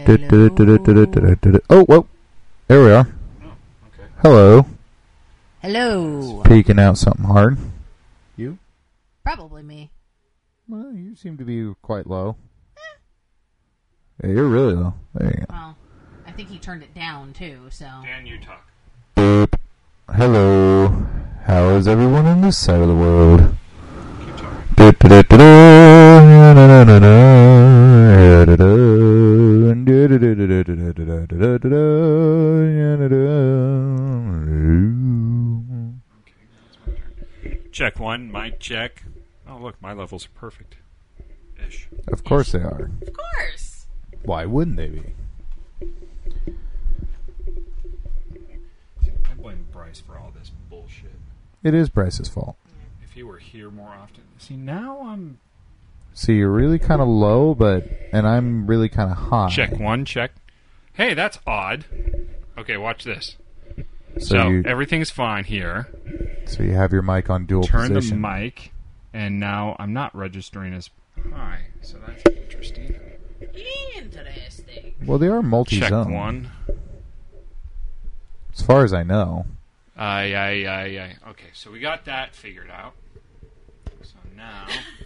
Oh, whoa. There we are. Oh, okay. Hello. Hello. Peeking out something hard. You? Probably me. Well, you seem to be quite low. Yeah, you're really low. There you go. Well, I think he turned it down too, so. Dan, you talk. Boop. Hello. How is everyone on this side of the world? Keep talking. Check one, mic check. Oh, look, my levels are perfect. Ish. Of course they are. Of course. Why wouldn't they be? I blame Bryce for all this bullshit. It is Bryce's fault. If he were here more often. See, now I'm... See, you're really kind of low, and I'm really kind of high. Check one, check. Hey, that's odd. Okay, watch this. So So everything's fine here. So you have your mic on dual Turn position. the mic, and now I'm not registering as high, so that's interesting. Interesting. Well, they are multi-zone. Check one. As far as I know. Okay, so we got that figured out. So now,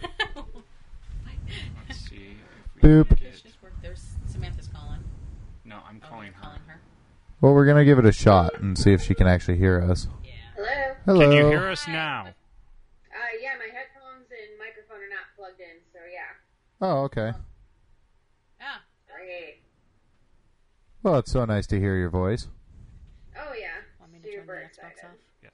let's see if we Boop. can get... There's Samantha's calling. No, I'm calling her. Well, we're going to give it a shot and see if she can actually hear us. Yeah. Hello? Hello. Can you hear us now? Yeah, my headphones and microphone are not plugged in, so yeah. Oh, okay. Ah. Great. Well, it's so nice to hear your voice. Oh, yeah. Want me to turn Super the Xbox excited. off? Yes.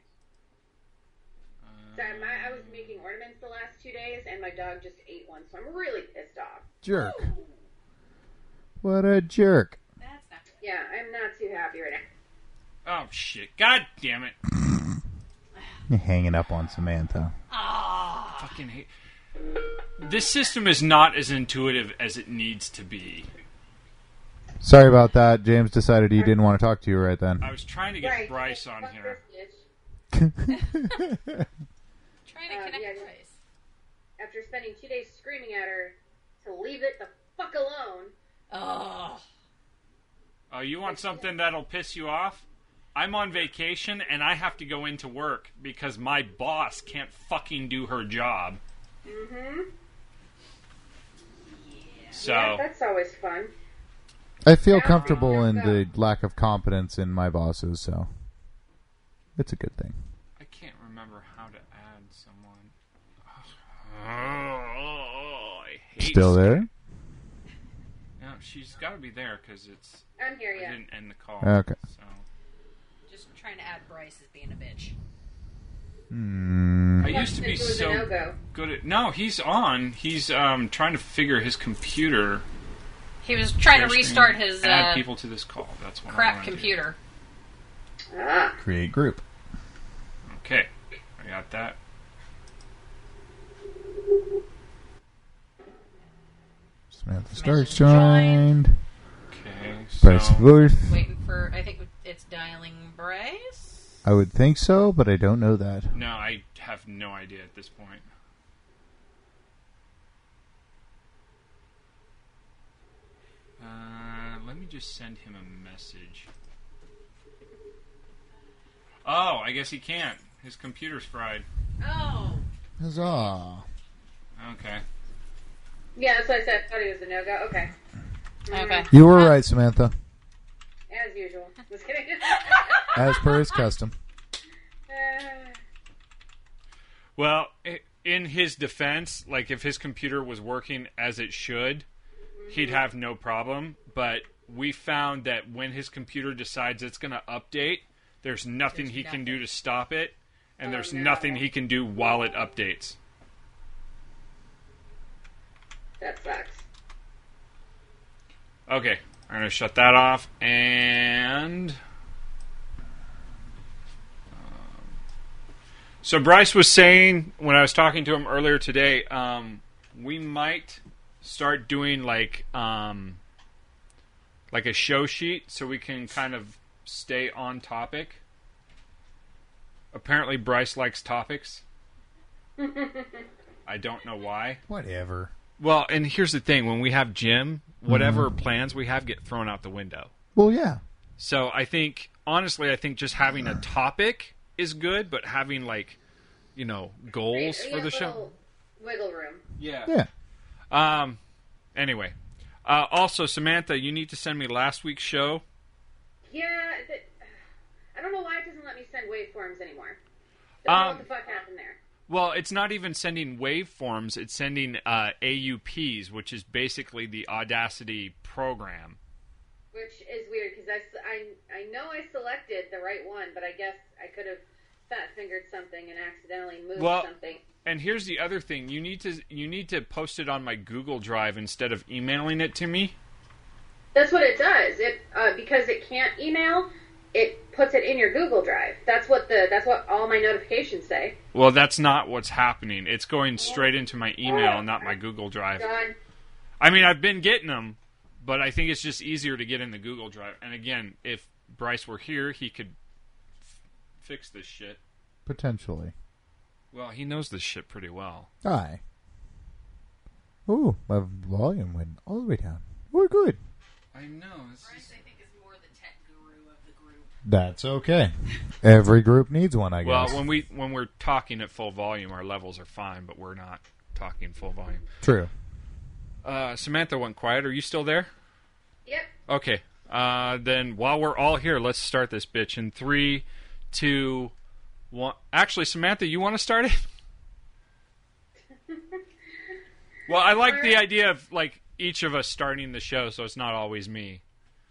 Sorry, I was making ornaments the last 2 days, and my dog just ate one, so I'm really pissed off. Jerk. What a jerk. That's not good. Yeah, I'm not too happy right now. Oh, shit. God damn it. You're hanging up on Samantha. Fucking hate... This system is not as intuitive as it needs to be. Sorry about that. James decided he didn't want to talk to you right then. I was trying to get Right. Bryce on Fuck here. this Trying to connect yeah, Bryce. bitch. After spending 2 days screaming at her to leave it the fuck alone. Oh. Oh, you want something that'll piss you off? I'm on vacation and I have to go into work because my boss can't fucking do her job. Mm-hmm. So, Yeah, that's always fun. I feel comfortable in the lack of competence in my bosses, so it's a good thing. I can't remember how to add someone. Oh, I hate Still there? No, she's got to be there because it's... I'm here, I yeah. didn't end the call. Okay. So. Just trying to add Bryce as being a bitch. Hmm. I used to be It was a so no-go. good at... No, he's on. He's trying to figure his computer. He was trying to Share restart screen, his add people to this call. That's what I crap wanna do. computer. Ah. Create group. Okay, I got that. Samantha Starks joined. Okay, Bryce so voice. Waiting for, I think it's dialing Bryce. I would think so, but I don't know that. no, I have no idea at this point. Let me just send him a message. Oh, I guess he can't. His computer's fried. Oh. Huzzah. Okay. Yeah, that's what I said. I thought he was a no-go. Okay. Okay. You were right, Samantha. As usual. Just kidding. As per his custom. Well, in his defense, like if his computer was working as it should, he'd have no problem. But we found that when his computer decides it's going to update, there's nothing he can do to stop it, and there's nothing he can do while it updates. That sucks. Okay, I'm going to shut that off, and... So Bryce was saying, when I was talking to him earlier today, we might start doing like a show sheet so we can kind of stay on topic. Apparently Bryce likes topics. I don't know why. Whatever. Well, and here's the thing: when we have Jim, whatever plans we have get thrown out the window. Well, yeah. So I think, honestly, just having a topic is good, but having goals for the show. Wiggle room. Yeah. Yeah. Anyway, also Samantha, you need to send me last week's show. Yeah, I don't know why it doesn't let me send waveforms anymore. Don't know what the fuck happened there. Well, it's not even sending waveforms; it's sending AUPs, which is basically the Audacity program. Which is weird because I know I selected the right one, but I guess I could have fat fingered something and accidentally moved something. And here's the other thing: you need to post it on my Google Drive instead of emailing it to me. That's what it does. It because it can't email, it puts it in your Google Drive. That's what all my notifications say. Well, that's not what's happening. It's going straight into my email and not my Google Drive. Done. I mean, I've been getting them, but I think it's just easier to get in the Google Drive. And again, if Bryce were here, he could fix this shit. Potentially. Well, he knows this shit pretty well. Aye. Ooh, my volume went all the way down. We're good. I know. Bryce, I think, is more the tech guru of the group. That's okay. Every group needs one, I guess. Well, when we're talking at full volume, our levels are fine, but we're not talking full volume. True. Samantha went quiet. Are you still there? Yep. Okay. Then while we're all here, let's start this bitch in 3, 2, 1. Actually, Samantha, you want to start it? Well, I like the idea of each of us starting the show, so it's not always me.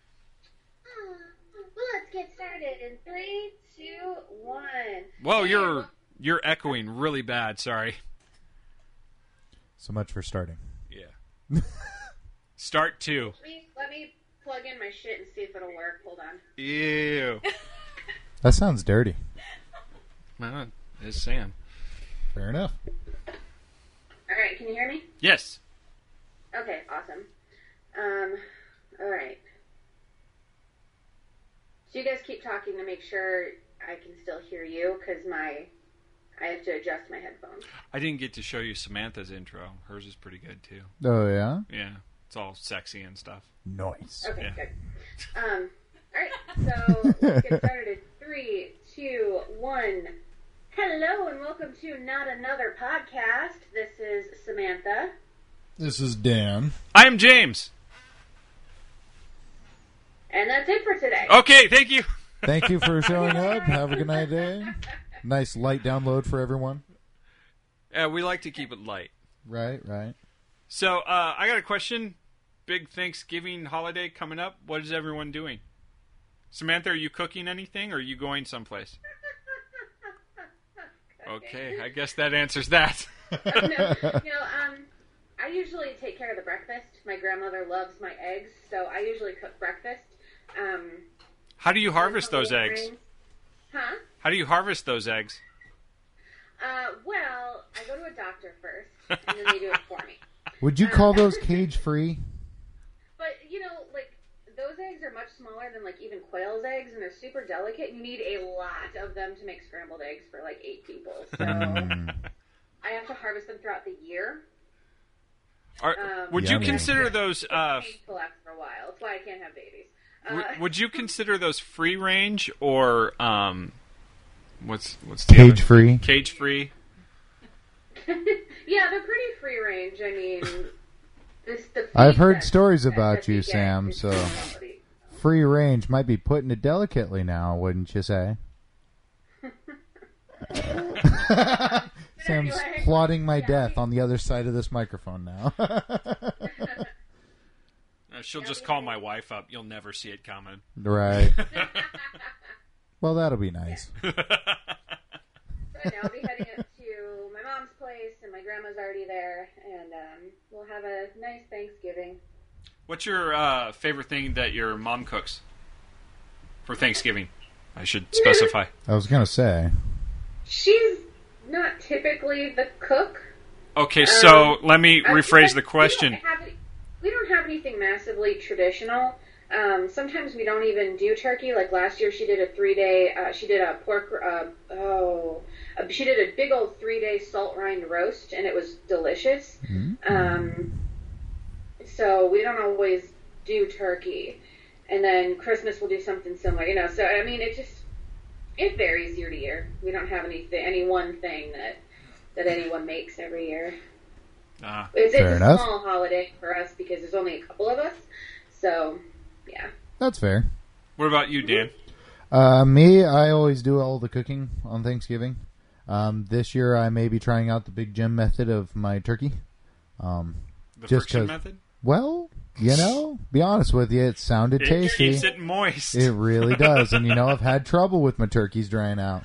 Well, let's get started in 3, 2, 1. Whoa, you're echoing really bad. Sorry. So much for starting. Yeah. Start 2. Let me plug in my shit and see if it'll work. Hold on. Ew. That sounds dirty. Well, it's Sam. Fair enough. All right, can you hear me? Yes. Okay, awesome. All right. So you guys keep talking to make sure I can still hear you, because I have to adjust my headphones. I didn't get to show you Samantha's intro. Hers is pretty good, too. Oh, yeah? Yeah. It's all sexy and stuff. Nice. Okay, Yeah. good. All right, so let's get started in 3, 2, 1. Hello and welcome to Not Another Podcast. This is Samantha. This is Dan. I'm James. And that's it for today. Okay, thank you. Thank you for showing up. Have a good night, day. Nice light download for everyone. We like to keep it light. Right. So, I got a question. Big Thanksgiving holiday coming up. What is everyone doing? Samantha, are you cooking anything, or are you going someplace? Okay, I guess that answers that. I usually take care of the breakfast. My grandmother loves my eggs, so I usually cook breakfast. How do you harvest those eggs? Huh? How do you harvest those eggs? Well, I go to a doctor first, and then they do it for me. Would you call those cage-free? But, those eggs are much smaller than, even quail's eggs, and they're super delicate. You need a lot of them to make scrambled eggs for, 8 people. So I have to harvest them throughout the year. Would you consider those... painful after a while. That's why I can't have babies. Would you consider those free range or... what's the Cage-free? Cage-free? Yeah, they're pretty free range. I mean... I've heard stories about you, Sam, so free range might be putting it delicately now, wouldn't you say? Sam's plotting my death on the other side of this microphone now. She'll just call my wife up. You'll never see it coming. Right. Well, that'll be nice. But I'll be heading up to my mom's place, and my grandma's already there, and we'll have a nice Thanksgiving. What's your favorite thing that your mom cooks for Thanksgiving? I should specify. I was going to say. She's not typically the cook. Okay, so let me rephrase the question. We don't have anything massively traditional. Sometimes we don't even do turkey. Like last year, she did a 3-day. She did a pork. She did a big old 3-day salt rind roast, and it was delicious. Mm-hmm. so we don't always do turkey. And then Christmas we'll do something similar, you know. So I mean, it varies year to year. We don't have any one thing that anyone makes every year. It's a small holiday for us because there's only a couple of us. So yeah, that's fair. What about you, Dan? Me, I always do all the cooking on Thanksgiving. This year, I may be trying out the Big Jim method of my turkey. The friction method? Well, you know, be honest with you, it sounded tasty. It keeps it moist. It really does. And, you know, I've had trouble with my turkeys drying out.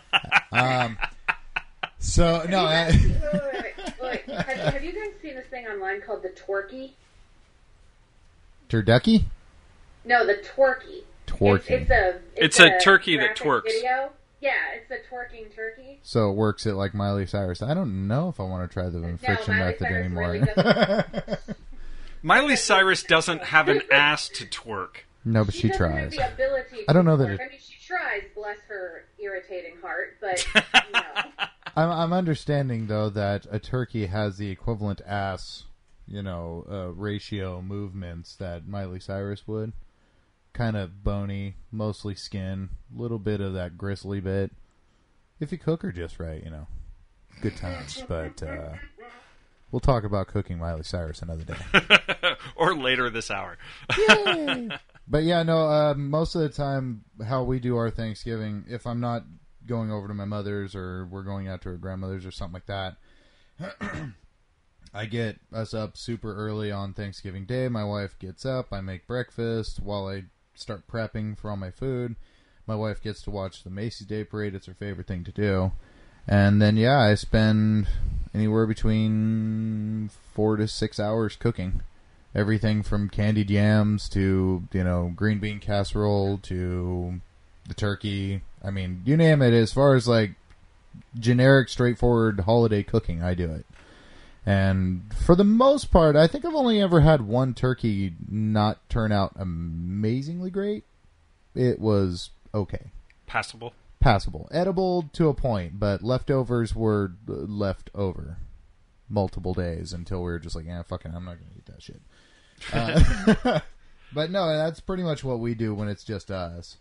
So, no. Wait. Have you guys seen this thing online called the Twerky? Turducky? No, the Twerky. Twerking. It's a turkey that twerks. Video. Yeah, it's a twerking turkey. So it works it like Miley Cyrus. I don't know if I want to try the friction method anymore. Really Miley Cyrus doesn't have an ass to twerk. No, but she Have tries. the ability I don't know to that. I mean, she tries. Bless her irritating heart, but no. I'm understanding though that a turkey has the equivalent ass, ratio movements that Miley Cyrus would. Kind of bony, mostly skin, little bit of that gristly bit. If you cook her just right, good times. But we'll talk about cooking Miley Cyrus another day. Or later this hour. Yay! But yeah, no, most of the time how we do our Thanksgiving, if I'm not going over to my mother's or we're going out to her grandmother's or something like that, I get us up super early on Thanksgiving Day. My wife gets up, I make breakfast while I start prepping for all my food. My wife gets to watch the Macy's Day Parade. It's her favorite thing to do. And then, yeah, I spend anywhere between 4 to 6 hours cooking. Everything from candied yams to, green bean casserole to the turkey. I mean, you name it. As far as, generic, straightforward holiday cooking, I do it. And for the most part, I think I've only ever had one turkey not turn out amazingly great. It was okay. Passable. Edible to a point, but leftovers were left over multiple days until we were just like, fucking, I'm not going to eat that shit. But no, that's pretty much what we do when it's just us.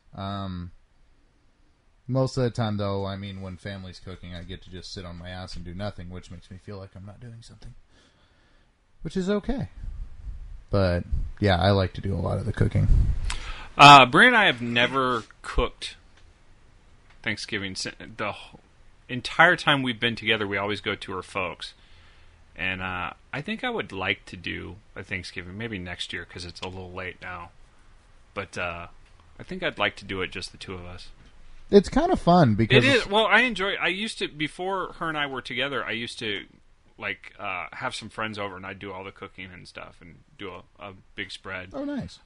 Most of the time, though, I mean, when family's cooking, I get to just sit on my ass and do nothing, which makes me feel like I'm not doing something. Which is okay. But, yeah, I like to do a lot of the cooking. Brie and I have never cooked Thanksgiving. The entire time we've been together, we always go to her folks. And I think I would like to do a Thanksgiving, maybe next year, because it's a little late now. But I think I'd like to do it just the two of us. It's kind of fun because it is. Well, I used to, before her and I were together, I used to have some friends over and I'd do all the cooking and stuff and do a big spread. Oh, nice.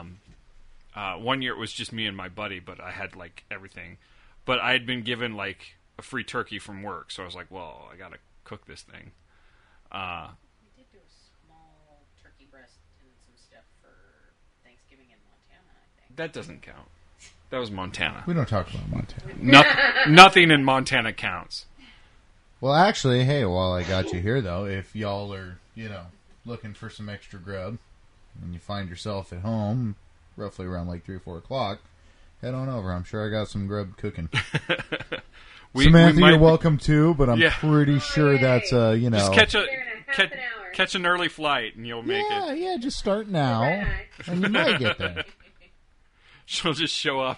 1 year it was just me and my buddy, but I had everything. But I had been given a free turkey from work, so I was like, well, I gotta cook this thing. We did do a small turkey breast and some stuff for Thanksgiving in Montana, I think. That doesn't count. That was Montana. We don't talk about Montana. Nothing in Montana counts. Well, actually, hey, while I got you here, though, if y'all are, looking for some extra grub, and you find yourself at home, roughly around 3 or 4 o'clock, head on over. I'm sure I got some grub cooking. Samantha, you're welcome too, but I'm pretty sure that's, Just catch an early flight, and you'll make it. Yeah, just start now, and you might get there. She'll just show up,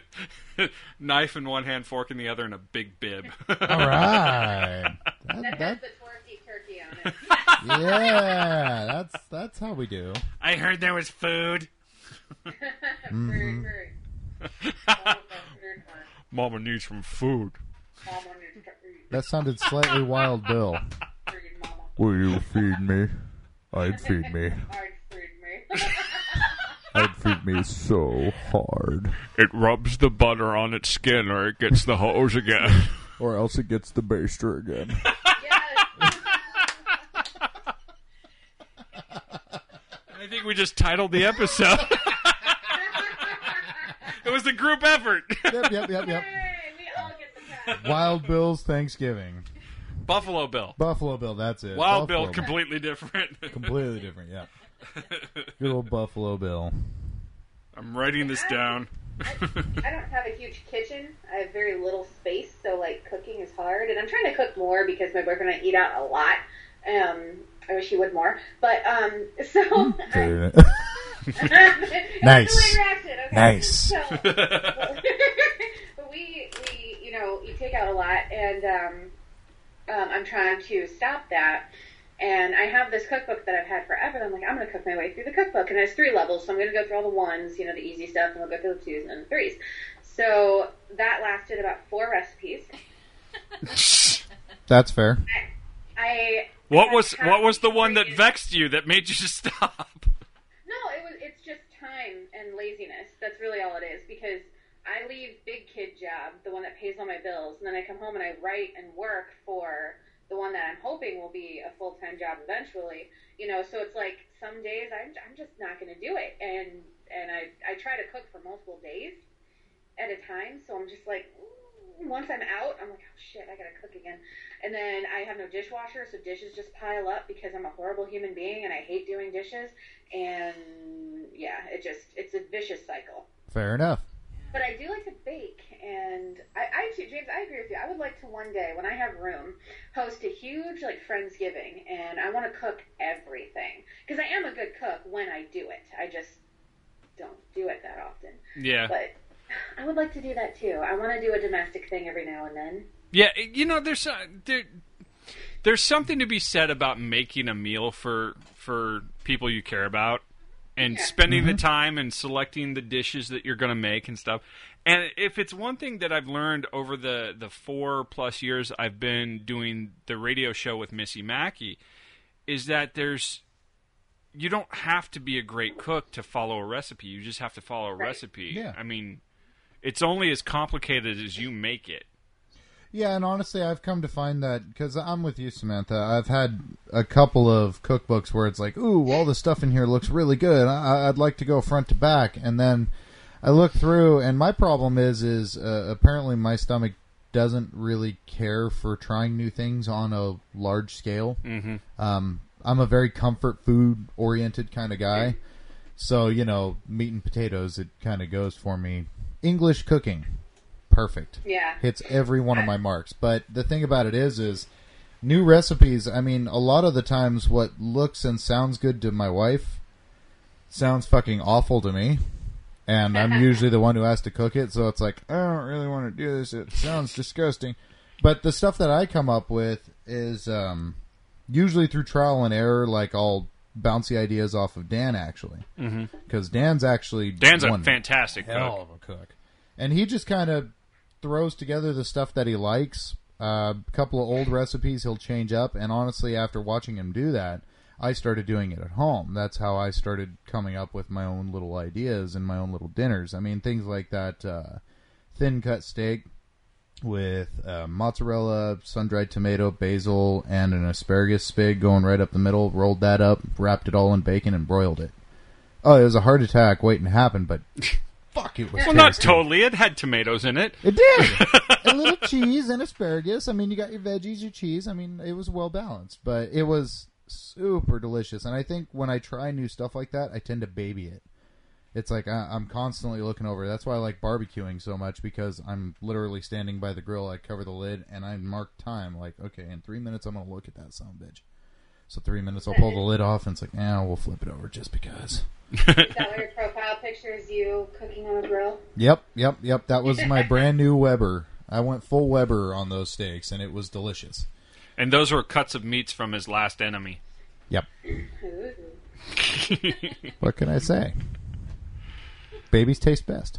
knife in one hand, fork in the other, and a big bib. All right. That has the twerky turkey on it. Yeah, that's how we do. I heard there was food. Mm-hmm. Mama needs some food. That sounded slightly Wild Bill. Will you feed me? I'd feed me. I'd feed me so hard. It rubs the butter on its skin or it gets the hose again. Or else it gets the baster again. Yes. I think we just titled the episode. It was a group effort. Yep. Hey, we all get the pass. Wild Bill's Thanksgiving. Buffalo Bill. Buffalo Bill, that's it. Wild Buffalo Bill, completely different. Completely different, yeah. Good old Buffalo Bill. I'm writing this down. I don't have a huge kitchen. I have very little space, so like cooking is hard. And I'm trying to cook more because my boyfriend and I eat out a lot. I wish he would more, but so Nice. okay. Nice. So, but we you take out a lot, and I'm trying to stop that. And I have this cookbook that I've had forever. And I'm like, I'm going to cook my way through the cookbook. And there's 3 levels, so I'm going to go through all the 1s, the easy stuff, and we'll go through the 2s and the 3s. So that lasted about 4 recipes. That's fair. What was the one that vexed you that made you stop? No, it's just time and laziness. That's really all it is, because I leave big kid job, the one that pays all my bills, and then I come home and I write and work for the one that I'm hoping will be a full-time job eventually, so it's like some days I'm just not going to do it. And I try to cook for multiple days at a time. So I'm just like, once I'm out, I'm like, oh shit, I got to cook again. And then I have no dishwasher. So dishes just pile up because I'm a horrible human being and I hate doing dishes. And yeah, it's a vicious cycle. Fair enough. But I do like to bake, and I too, James, I agree with you. I would like to one day, when I have room, host a huge, Friendsgiving, and I want to cook everything. Because I am a good cook when I do it. I just don't do it that often. Yeah. But I would like to do that, too. I want to do a domestic thing every now and then. Yeah, there's something to be said about making a meal for people you care about. And spending the time and selecting the dishes that you're going to make and stuff. And if it's one thing that I've learned over the 4+ years I've been doing the radio show with Missy Mackey, is that you don't have to be a great cook to follow a recipe. You just have to follow a recipe. Yeah. I mean, it's only as complicated as you make it. Yeah, and honestly, I've come to find that, because I'm with you, Samantha, I've had a couple of cookbooks where it's like, ooh, all the stuff in here looks really good. I'd like to go front to back. And then I look through, and my problem is apparently my stomach doesn't really care for trying new things on a large scale. Mm-hmm. I'm a very comfort food-oriented kind of guy. So, meat and potatoes, it kind of goes for me. English cooking. Perfect. Yeah. Hits every one of my marks. But the thing about it is new recipes, I mean, a lot of the times what looks and sounds good to my wife sounds fucking awful to me. And I'm usually the one who has to cook it, so it's like, I don't really want to do this. It sounds disgusting. But the stuff that I come up with is usually through trial and error, all bouncy ideas off of Dan, actually. Because Dan's a fantastic hell cook. of a cook. And he just kind of throws together the stuff that he likes. A couple of old recipes he'll change up. And honestly, after watching him do that, I started doing it at home. That's how I started coming up with my own little ideas and my own little dinners. I mean, things like that thin-cut steak with mozzarella, sun-dried tomato, basil, and an asparagus spig going right up the middle. Rolled that up, wrapped it all in bacon, and broiled it. Oh, it was a heart attack waiting to happen, but... Fuck, it was Well, tasty. not totally. It had tomatoes in it. It did. A little cheese and asparagus. I mean, you got your veggies, your cheese. I mean, it was well balanced, but it was super delicious. And I think when I try new stuff like that, I tend to baby it. It's like I'm constantly looking over. That's why I like barbecuing so much, because I'm literally standing by the grill. I cover the lid and I mark time. Like, okay, in 3 minutes I'm gonna look at that son of a bitch. So 3 minutes I'll pull the lid off, and it's like, we'll flip it over just because. Is that what your profile picture is, you cooking on a grill? Yep. That was my brand new Weber. I went full Weber on those steaks, and it was delicious. And those were cuts of meats from his last enemy. Yep. Ooh. What can I say? Babies taste best.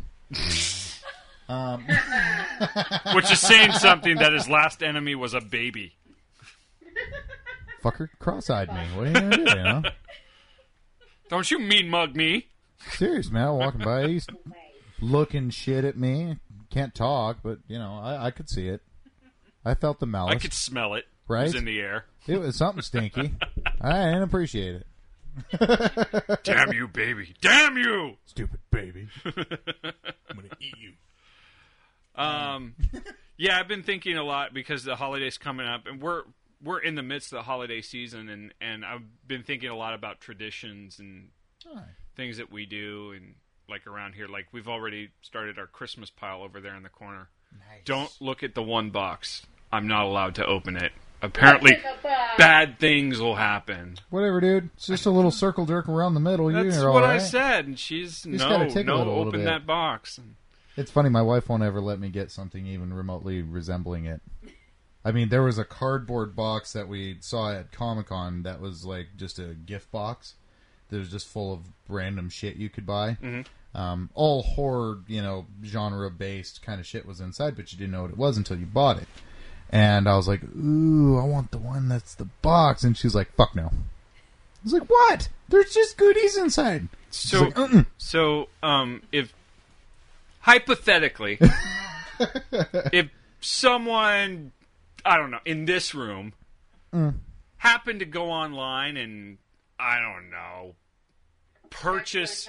Which is saying something that his last enemy was a baby. Fucker cross-eyed me. What are you going to do, Don't you mean mug me. Serious, man. Walking by, he's looking shit at me. Can't talk, but, I could see it. I felt the malice. I could smell it. Right? It was in the air. It was something stinky. I didn't appreciate it. Damn you, baby. Damn you! Stupid baby. I'm going to eat you. Yeah, I've been thinking a lot because the holiday's coming up, and we're in the midst of the holiday season, and I've been thinking a lot about traditions and things that we do, and like around here, like we've already started our Christmas pile over there in the corner. Nice. Don't look at the one box. I'm not allowed to open it. Apparently, bad things will happen. Whatever, dude. It's just a little circle jerk around the middle. That's You're what all I right. said, and she's gotta take a little open bit. that box. It's funny, my wife won't ever let me get something even remotely resembling it. I mean, there was a cardboard box that we saw at Comic-Con that was like just a gift box. That was just full of random shit you could buy. Mm-hmm. All horror, genre-based kind of shit was inside, but you didn't know what it was until you bought it. And I was like, ooh, I want the one that's the box. And she's like, fuck no. I was like, what? There's just goodies inside. She's like, If hypothetically, if someone, I don't know, in this room happened to go online and, I don't know, purchase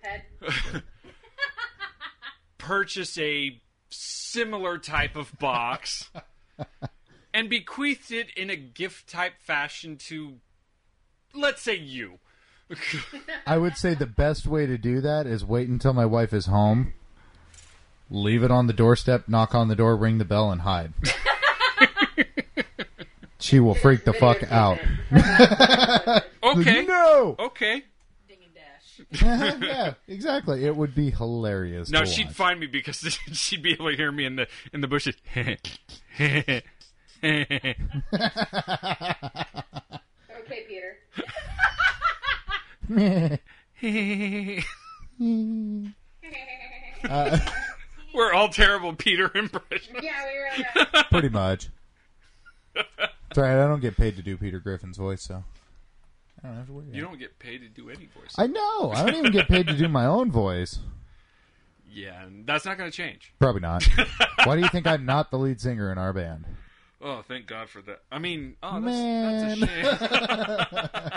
a similar type of box and bequeathed it in a gift type fashion to, let's say, you. I would say the best way to do that is wait until my wife is home, leave it on the doorstep, knock on the door, ring the bell, and hide. She will freak the fuck out. Okay. No! Okay. Ding and dash. Yeah, exactly. It would be hilarious. No, to she'd watch. find me because she'd be able to hear me in the bushes. Okay, Peter. We're all terrible Peter impressions. Yeah, we were. Pretty much. It's alright, I don't get paid to do Peter Griffin's voice, so I don't have to worry. You don't get paid to do any voice. I know. I don't even get paid to do my own voice. Yeah, and that's not going to change. Probably not. Why do you think I'm not the lead singer in our band? Oh, thank God for that. I mean, that's Man. a shame.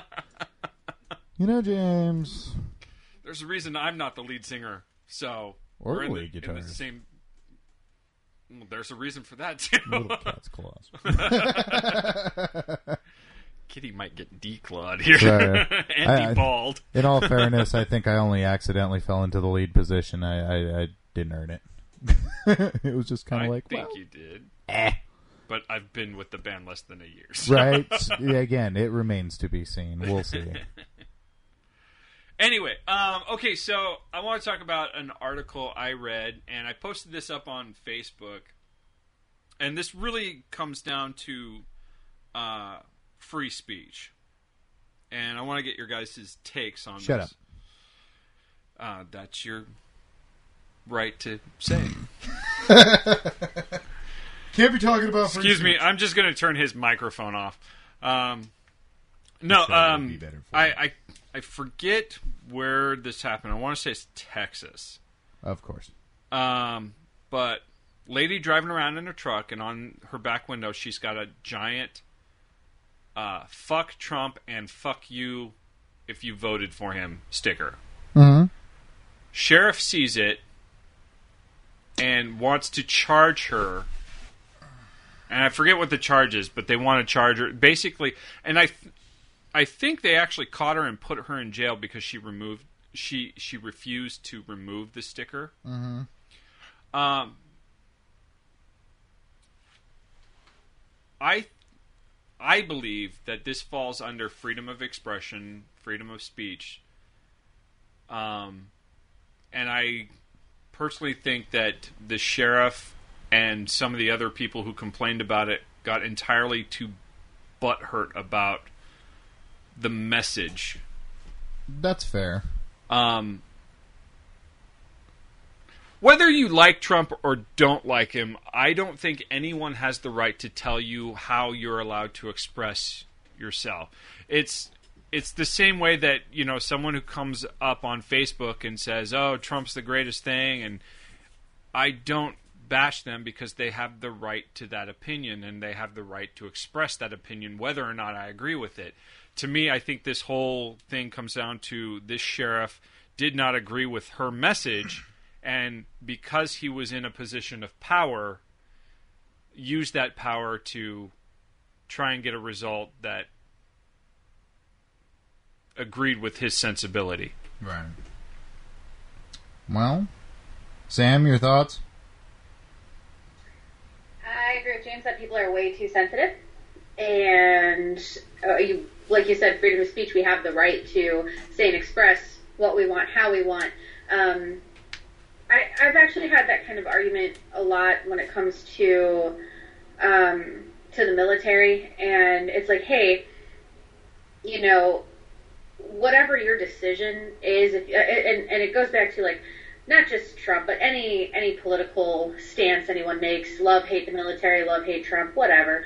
James. There's a reason I'm not the lead singer. So Or we're lead in the guitarist. same. Well, there's a reason for that too. Little cat's claws. Kitty might get declawed here Right. and deballed. In all fairness, I think I only accidentally fell into the lead position. I didn't earn it. It was just kind I of like, think well, you did. But I've been with the band less than a year. So. right? Yeah, again, it remains to be seen. We'll see. Anyway, okay, so I want to talk about an article I read, and I posted this up on Facebook. And this really comes down to free speech. And I want to get your guys' takes on Shut this. That's your right to say. Can't be talking about free Excuse me, speech. I'm just going to turn his microphone off. Sure, it would be better for you. I forget where this happened. I want to say it's Texas. Of course. But lady driving around in a truck, and on her back window, she's got a giant "fuck Trump" and "fuck you if you voted for him" sticker. Mm-hmm. Sheriff sees it and wants to charge her. And I forget what the charge is, but they want to charge her basically. And I think they actually caught her and put her in jail because she refused to remove the sticker. Mm-hmm. I believe that this falls under freedom of expression, freedom of speech. And I personally think that the sheriff and some of the other people who complained about it got entirely too butthurt about the message. That's fair. Whether you like Trump or don't like him, I don't think anyone has the right to tell you how you're allowed to express yourself. It's the same way that, someone who comes up on Facebook and says, "Oh, Trump's the greatest thing," and I don't bash them because they have the right to that opinion and they have the right to express that opinion whether or not I agree with it. To me, I think this whole thing comes down to this sheriff did not agree with her message, and because he was in a position of power, used that power to try and get a result that agreed with his sensibility. Right. Well, Sam, your thoughts? I agree with James that people are way too sensitive. And like you said, freedom of speech, we have the right to say and express what we want, how we want. I've actually had that kind of argument a lot when it comes to the military. And it's like, hey, you know, whatever your decision is, and it goes back to, like, not just Trump, but any political stance anyone makes, love, hate the military, love, hate Trump, whatever.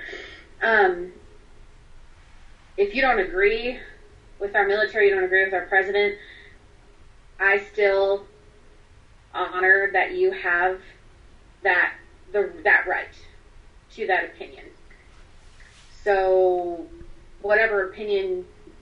If you don't agree with our military, you don't agree with our president, I still honor that you have that right to that opinion. So whatever opinion,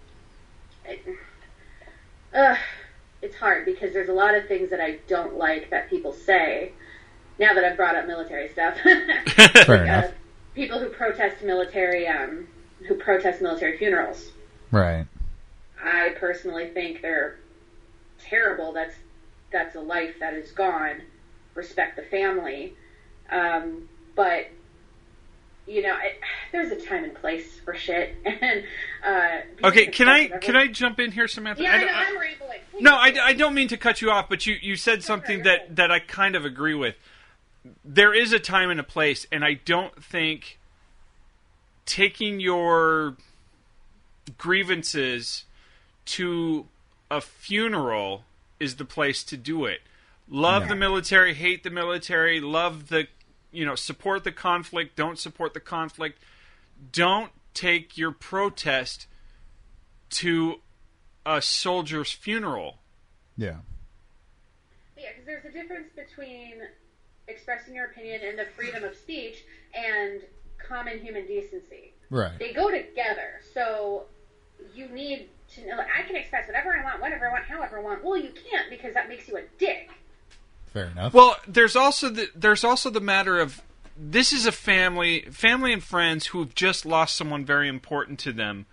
it's hard because there's a lot of things that I don't like that people say. Now that I've brought up military stuff, Fair enough. People who protest military funerals. Right. I personally think they're terrible. That's a life that is gone. Respect the family, but you know, there's a time and place for shit. And okay, can I jump in here, Samantha? Yeah, I'm rambling. Please. No, I don't mean to cut you off, but you said something that I kind of agree with. There is a time and a place, and I don't think taking your grievances to a funeral is the place to do it. Love the military, hate the military, love the, support the conflict, don't support the conflict. Don't take your protest to a soldier's funeral. Yeah. Yeah, because there's a difference between expressing your opinion and the freedom of speech and common human decency. Right. They go together. So you need to know, I can express whatever I want, whenever I want, however I want. Well, you can't because that makes you a dick. Fair enough. Well, there's also the matter of, this is a family and friends who have just lost someone very important to them.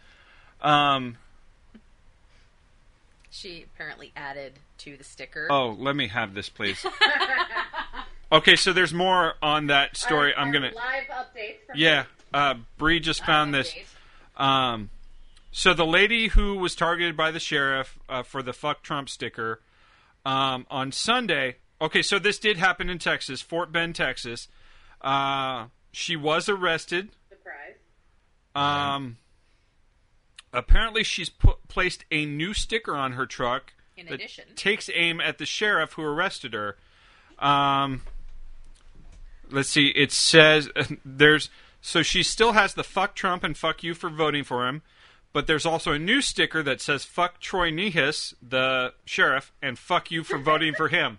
She apparently added to the sticker. Oh, let me have this, please. Okay, so there's more on that story. Our live updates. Bree just found this. So the lady who was targeted by the sheriff for the "Fuck Trump" sticker on Sunday. Okay, so this did happen in Texas, Fort Bend, Texas. She was arrested. Surprise. Apparently, she's placed a new sticker on her truck In addition, takes aim at the sheriff who arrested her. Let's see. It says so she still has the "Fuck Trump" and "Fuck you for voting for him," but there's also a new sticker that says "Fuck Troy Nehus, the sheriff," and "Fuck you for voting for him."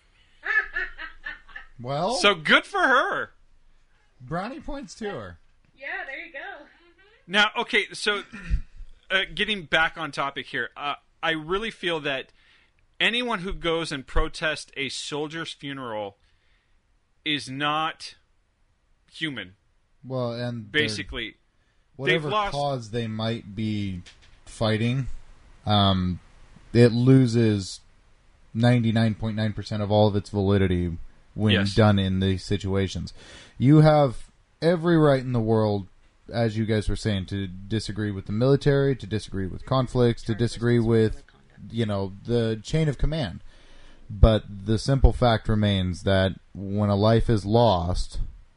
Well, so good for her. brownie points to her. Yeah, there you go. Now, okay, so getting back on topic here, I really feel that anyone who goes and protests a soldier's funeral is not human. Well, and basically, whatever they've lost cause they might be fighting, it loses 99.9% of all of its validity when done in these situations. You have every right in the world, as you guys were saying, to disagree with the military, to disagree with conflicts, to disagree with, the chain of command. But the simple fact remains that when a life is lost,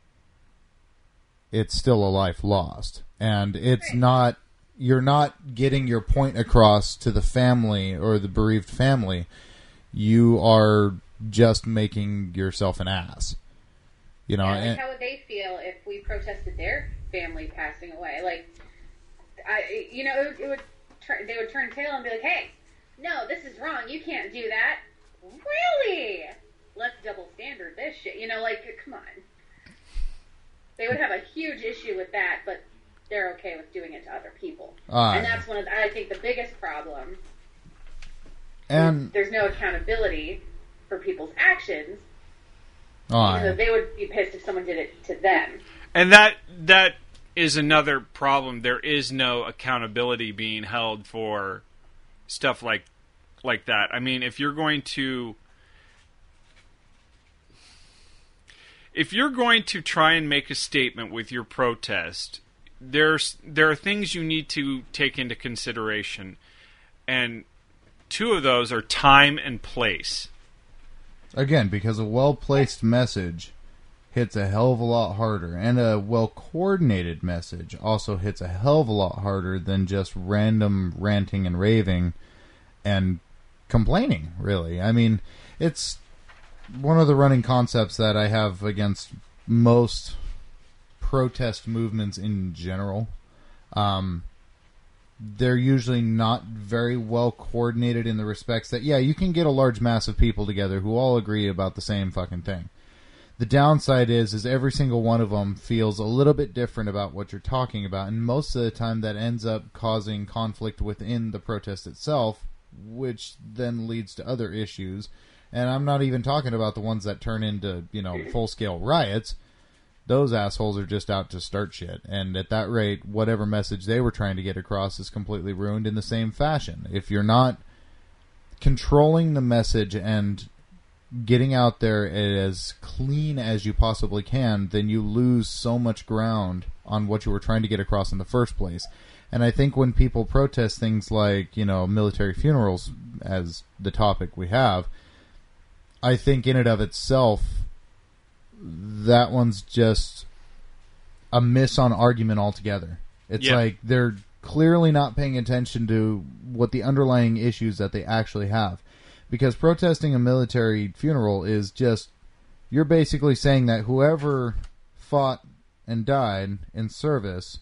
it's still a life lost. And it's not, you're not getting your point across to the family or the bereaved family. You are just making yourself an ass. How would they feel if we protested their family passing away? Like, they would turn tail and be like, "Hey, no, this is wrong. You can't do that." Really? Let's double standard this shit. Come on. They would have a huge issue with that, but they're okay with doing it to other people. And that's I think, the biggest problem. And there's no accountability for people's actions. So they would be pissed if someone did it to them. And that is another problem. There is no accountability being held for stuff like that. I mean, if you're going to try and make a statement with your protest, there are things you need to take into consideration, and two of those are time and place. Again, because a well-placed message hits a hell of a lot harder, and a well-coordinated message also hits a hell of a lot harder than just random ranting and raving and complaining, really. I mean, it's one of the running concepts that I have against most protest movements in general. They're usually not very well coordinated in the respects that, yeah, you can get a large mass of people together who all agree about the same fucking thing. The downside is every single one of them feels a little bit different about what you're talking about, and most of the time that ends up causing conflict within the protest itself, which then leads to other issues. And I'm not even talking about the ones that turn into, full-scale riots. Those assholes are just out to start shit. And at that rate, whatever message they were trying to get across is completely ruined in the same fashion. If you're not controlling the message and getting out there as clean as you possibly can, then you lose so much ground on what you were trying to get across in the first place. And I think when people protest things like, military funerals as the topic we have, I think in and of itself, that one's just a miss on argument altogether. It's like they're clearly not paying attention to what the underlying issues that they actually have. Because protesting a military funeral is just, you're basically saying that whoever fought and died in service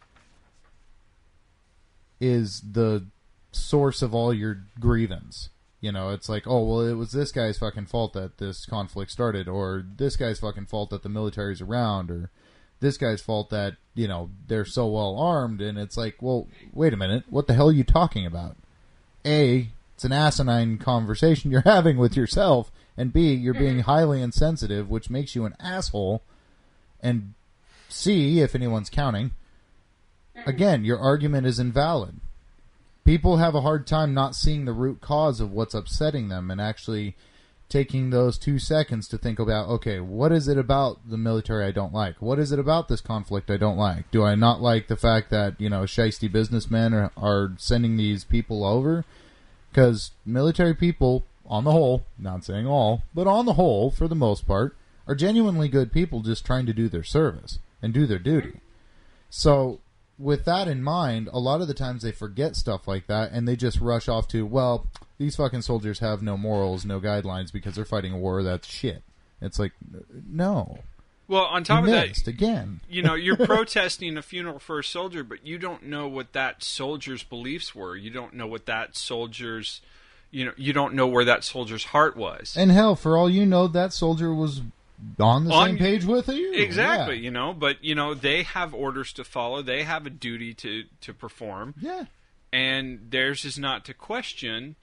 is the source of all your grievance. It's like, oh, well, it was this guy's fucking fault that this conflict started, or this guy's fucking fault that the military's around, or this guy's fault that, they're so well armed, and it's like, well, wait a minute, what the hell are you talking about? A, it's an asinine conversation you're having with yourself, and B, you're being highly insensitive, which makes you an asshole, and C, if anyone's counting, again, your argument is invalid. People have a hard time not seeing the root cause of what's upsetting them and actually taking those 2 seconds to think about, okay, what is it about the military I don't like? What is it about this conflict I don't like? Do I not like the fact that, shiesty businessmen are sending these people over? Because military people, on the whole, not saying all, but on the whole, for the most part, are genuinely good people just trying to do their service and do their duty. So with that in mind, a lot of the times they forget stuff like that, and they just rush off to, well, these fucking soldiers have no morals, no guidelines, because they're fighting a war that's shit. It's like, no. Well, on top of that, again. You're protesting a funeral for a soldier, but you don't know what that soldier's beliefs were. You don't know what that soldier's, you don't know where that soldier's heart was. And hell, for all you know, that soldier was on the same page with you. Exactly, yeah. But, they have orders to follow. They have a duty to perform. Yeah. And theirs is not to question.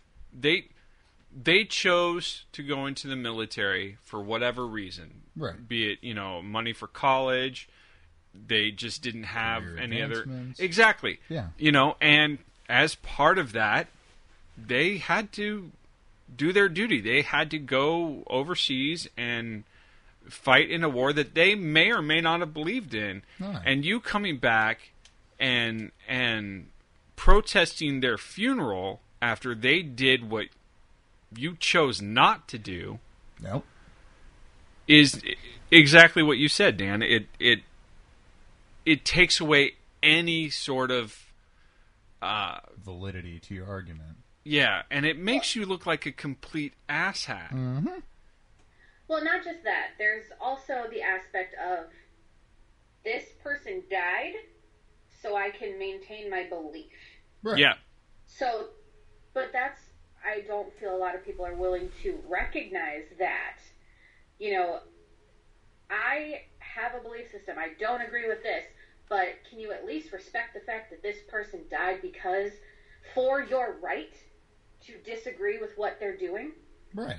They chose to go into the military for whatever reason. Right. Be it, money for college. They just didn't have any other... Exactly. Yeah. And as part of that, they had to do their duty. They had to go overseas and fight in a war that they may or may not have believed in. Right. And you coming back and protesting their funeral after they did what you chose not to do. Nope. Is exactly what you said, Dan. It takes away any sort of validity to your argument. Yeah, and it makes you look like a complete asshat. Mm-hmm. Well, not just that. There's also the aspect of this person died, so I can maintain my belief. Right. Yeah. So, but I don't feel a lot of people are willing to recognize that. I have a belief system. I don't agree with this, but can you at least respect the fact that this person died for your right to disagree with what they're doing? Right.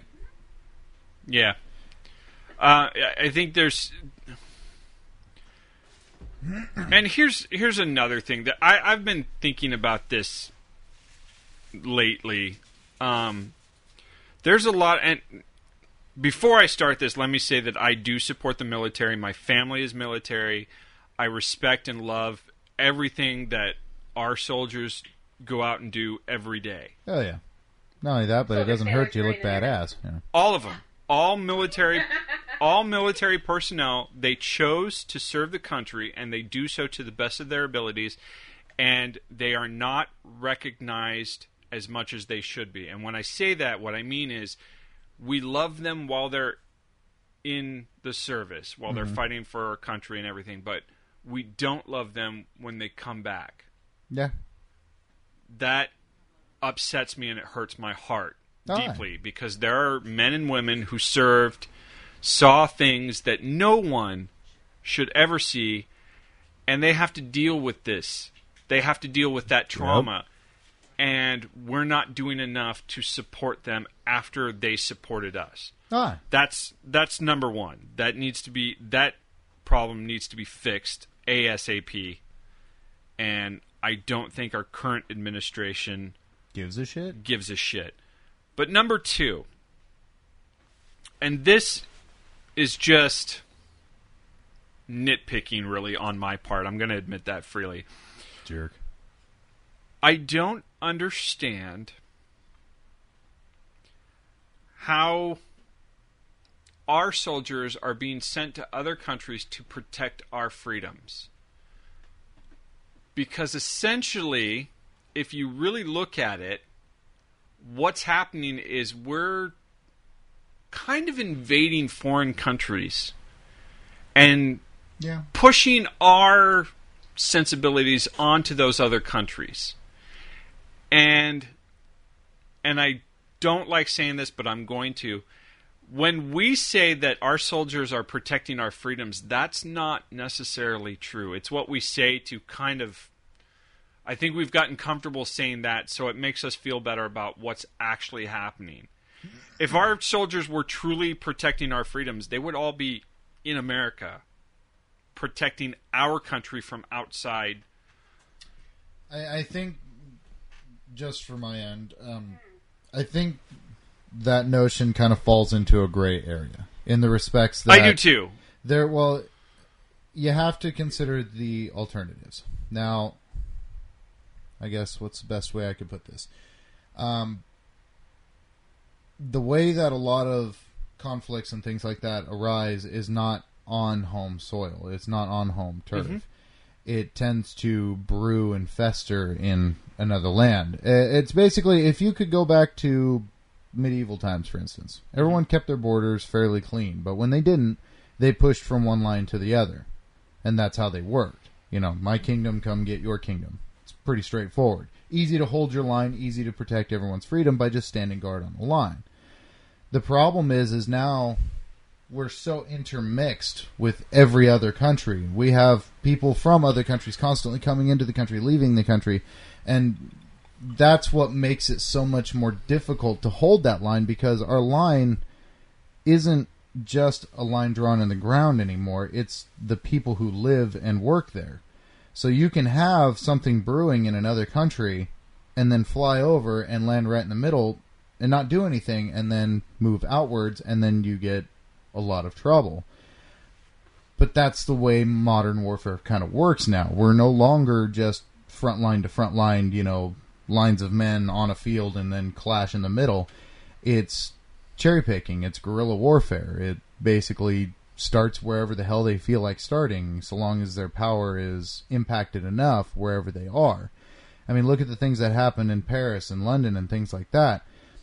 Yeah. I think there's... And here's another thing that I've been thinking about this lately. There's a lot, and before I start this, let me say that I do support the military. My family is military. I respect and love everything that our soldiers go out and do every day. Oh, yeah. Not only that, but it doesn't hurt you to look badass. Yeah. All of them. All military personnel, they chose to serve the country, and they do so to the best of their abilities, and they are not recognized as much as they should be. And when I say that, what I mean is we love them while they're in the service, while they're fighting for our country and everything, but we don't love them when they come back. Yeah. That upsets me and it hurts my heart deeply, because there are men and women who served, saw things that no one should ever see, and they have to deal with this. They have to deal with that trauma. Yep. And we're not doing enough to support them after they supported us. That's number one. That problem needs to be fixed ASAP. And I don't think our current administration gives a shit. But number two, and this is just nitpicking really on my part. I'm going to admit that freely. Jerk. I don't understand how our soldiers are being sent to other countries to protect our freedoms. Because essentially, if you really look at it, what's happening is we're kind of invading foreign countries and pushing our sensibilities onto those other countries. And I don't like saying this, but I'm going to. When we say that our soldiers are protecting our freedoms, that's not necessarily true. It's what we say to kind of... I think we've gotten comfortable saying that, so it makes us feel better about what's actually happening. If our soldiers were truly protecting our freedoms, they would all be in America, protecting our country from outside. I think, just for my end, I think that notion kind of falls into a gray area in the respects that... I do too. You have to consider the alternatives. Now, I guess what's the best way I could put this? The way that a lot of conflicts and things like that arise is not on home soil. It's not on home turf. Mm-hmm. It tends to brew and fester in another land. It's basically, if you could go back to medieval times, for instance, everyone kept their borders fairly clean, but when they didn't, they pushed from one line to the other, and that's how they worked. You know, my kingdom, come get your kingdom. It's pretty straightforward. Easy to hold your line, easy to protect everyone's freedom by just standing guard on the line. The problem is now we're so intermixed with every other country. We have people from other countries constantly coming into the country, leaving the country, and that's what makes it so much more difficult to hold that line, because our line isn't just a line drawn in the ground anymore. It's the people who live and work there. So you can have something brewing in another country and then fly over and land right in the middle and not do anything, and then move outwards, and then you get a lot of trouble. But that's the way modern warfare kind of works now. We're no longer just front line to front line, you know, lines of men on a field and then clash in the middle. It's cherry picking. It's guerrilla warfare. It basically starts wherever the hell they feel like starting, so long as their power is impacted enough wherever they are. I mean, look at the things that happen in Paris and London and things like that.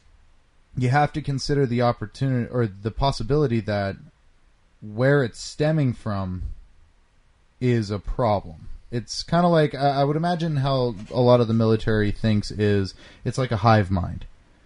You have to consider the opportunity or the possibility that where it's stemming from is a problem. It's kind of like, I would imagine how a lot of the military thinks is, it's like a hive mind.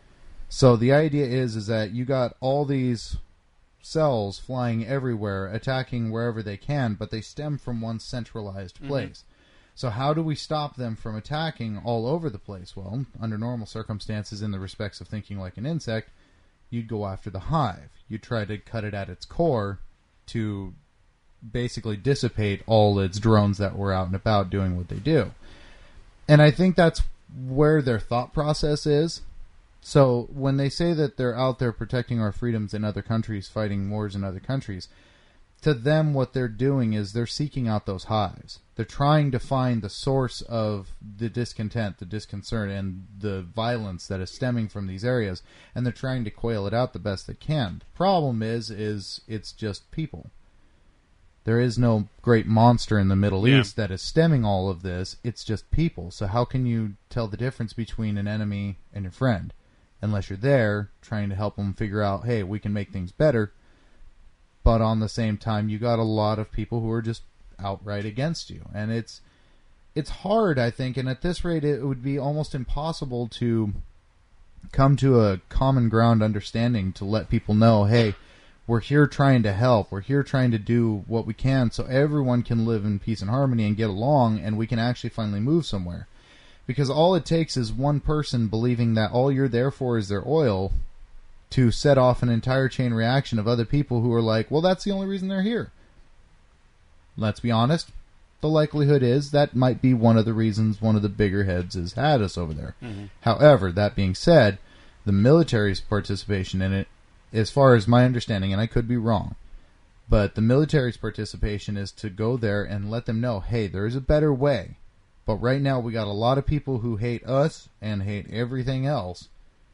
So the idea is that you got all these cells flying everywhere, attacking wherever they can, but they stem from one centralized place. Mm-hmm. So how do we stop them from attacking all over the place? Well, under normal circumstances, in the respects of thinking like an insect, you'd go after the hive. You'd try to cut it at its core to basically dissipate all its drones that were out and about doing what they do. And I think that's where their thought process is. So when they say that they're out there protecting our freedoms in other countries, fighting wars in other countries, to them what they're doing is they're seeking out those hives. They're trying to find the source of the discontent, the disconcert, and the violence that is stemming from these areas, and they're trying to quail it out the best they can. The problem is it's just people. There is no great monster in the Middle East that is stemming all of this. It's just people. So how can you tell the difference between an enemy and your friend? Unless you're there trying to help them figure out, hey, we can make things better. But on the same time, you got a lot of people who are just outright against you. And it's hard, I think, and at this rate it would be almost impossible to come to a common ground understanding to let people know, hey, we're here trying to help. We're here trying to do what we can so everyone can live in peace and harmony and get along, and we can actually finally move somewhere. Because all it takes is one person believing that all you're there for is their oil to set off an entire chain reaction of other people who are like, well, that's the only reason they're here. Let's be honest. The likelihood is that might be one of the reasons one of the bigger heads has had us over there. Mm-hmm. However, that being said, the military's participation in it, as far as my understanding, and I could be wrong, but the military's participation is to go there and let them know, hey, there is a better way. But right now we got a lot of people who hate us and hate everything else,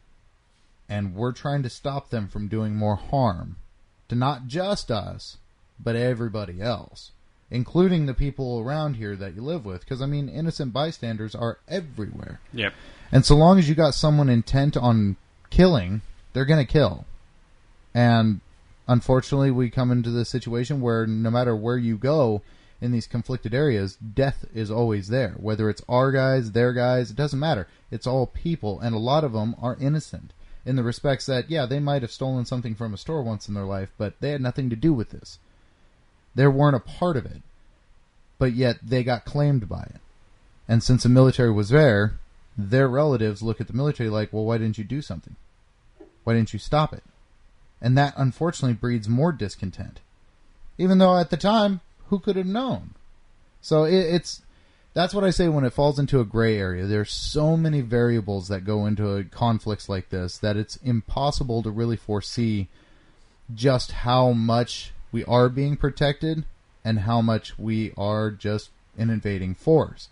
and we're trying to stop them from doing more harm to not just us, but everybody else, including the people around here that you live with. Because, I mean, innocent bystanders are everywhere. Yep. And so long as you got someone intent on killing, they're going to kill. And unfortunately, we come into the situation where no matter where you go in these conflicted areas, death is always there. Whether it's our guys, their guys, it doesn't matter. It's all people, and a lot of them are innocent in the respects that, yeah, they might have stolen something from a store once in their life, but they had nothing to do with this. They weren't a part of it, but yet they got claimed by it. And since the military was there, their relatives look at the military like, well, why didn't you do something? Why didn't you stop it? And that, unfortunately, breeds more discontent. Even though, at the time, who could have known? So that's what I say when it falls into a gray area. There's so many variables that go into conflicts like this that it's impossible to really foresee just how much we are being protected and how much we are just an invading force.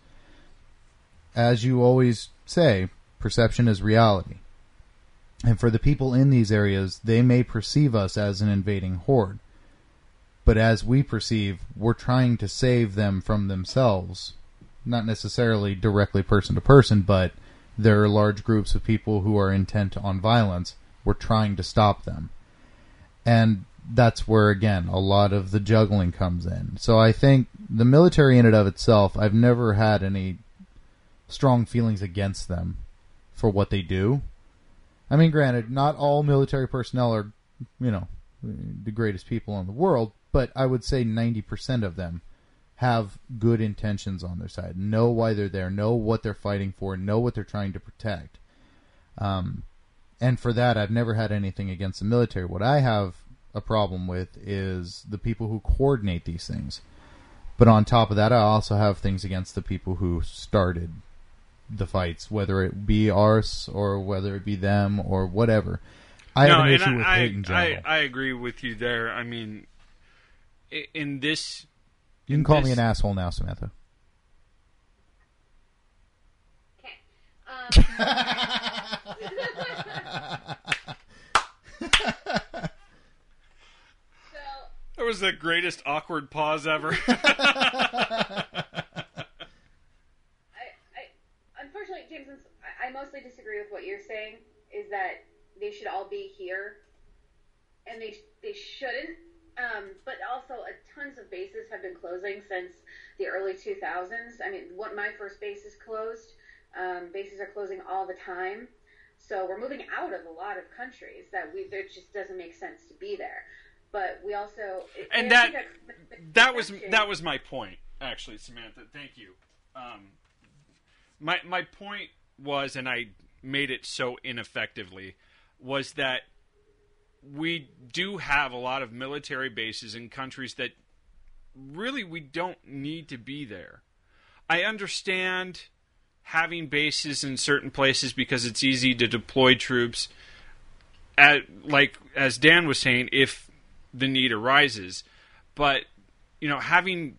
As you always say, perception is reality. And for the people in these areas, they may perceive us as an invading horde. But as we perceive, we're trying to save them from themselves. Not necessarily directly person to person, but there are large groups of people who are intent on violence. We're trying to stop them. And that's where, again, a lot of the juggling comes in. So I think the military in and of itself, I've never had any strong feelings against them for what they do. I mean, granted, not all military personnel are, the greatest people in the world, but I would say 90% of them have good intentions on their side, know why they're there, know what they're fighting for, know what they're trying to protect. And for that, I've never had anything against the military. What I have a problem with is the people who coordinate these things. But on top of that, I also have things against the people who started the fights, whether it be ours or whether it be them or whatever. I have an issue with hate in general. I agree with you there. I mean, in this... You can call me an asshole now, Samantha. Okay. That was the greatest awkward pause ever. Unfortunately, James, I mostly disagree with what you're saying, is that they should all be here, and they shouldn't. But also, tons of bases have been closing since the early 2000s. I mean, my first base is closed. Bases are closing all the time. So we're moving out of a lot of countries it just doesn't make sense to be there. But we also... And that was my point, actually, Samantha. Thank you. My point was, and I made it so ineffectively, was that we do have a lot of military bases in countries that really we don't need to be there. I understand having bases in certain places because it's easy to deploy troops, as Dan was saying, if the need arises. But, having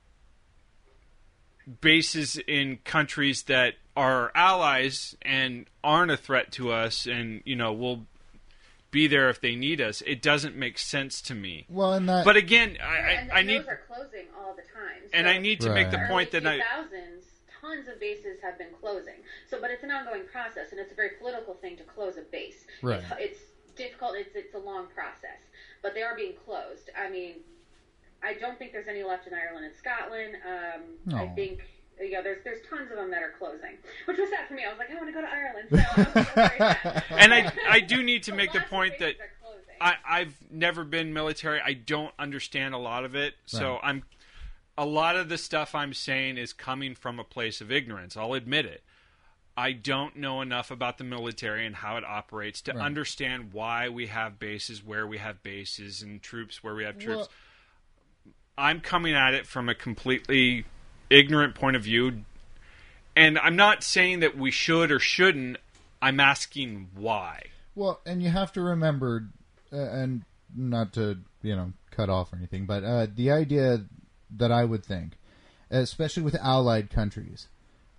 bases in countries that are allies and aren't a threat to us and, will be there if they need us, it doesn't make sense to me. Well, and that... But again, and I need... those are closing all the time. So and I need to make the point that early 2000s, tons of bases have been closing. But it's an ongoing process, and it's a very political thing to close a base. Right. It's difficult. It's a long process, but they are being closed. I mean, I don't think there's any left in Ireland and Scotland. No. I think there's tons of them that are closing, which was sad for me. I was like, I want to go to Ireland. So I was very sad. And I do need to make the Lots of point that bases are closing. I've never been military. I don't understand a lot of it, so a lot of the stuff I'm saying is coming from a place of ignorance. I'll admit it. I don't know enough about the military and how it operates to understand why we have bases where we have bases and troops where we have troops. Well, I'm coming at it from a completely ignorant point of view, and I'm not saying that we should or shouldn't. I'm asking why. Well, and you have to remember, and not to, cut off or anything, but the idea that I would think, especially with allied countries,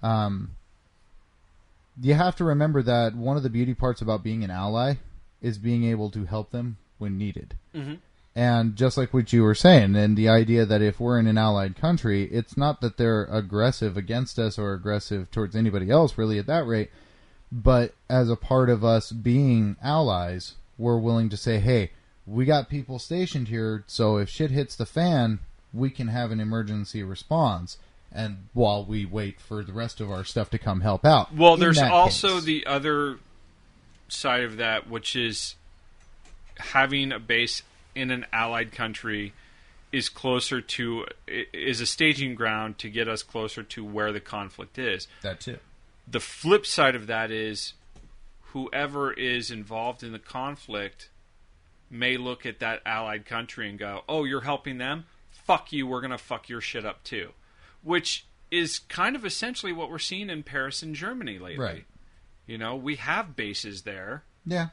you have to remember that one of the beauty parts about being an ally is being able to help them when needed. Mm-hmm. And just like what you were saying, and the idea that if we're in an allied country, it's not that they're aggressive against us or aggressive towards anybody else really at that rate, but as a part of us being allies, we're willing to say, hey, we got people stationed here, so if shit hits the fan, we can have an emergency response. And while we wait for the rest of our stuff to come help out. Well, there's also the other side of that, which is having a base in an allied country is a staging ground to get us closer to where the conflict is. That too. The flip side of that is whoever is involved in the conflict may look at that allied country and go, oh, you're helping them? Fuck you, we're going to fuck your shit up too. Which is kind of essentially what we're seeing in Paris and Germany lately. Right. We have bases there. Yeah.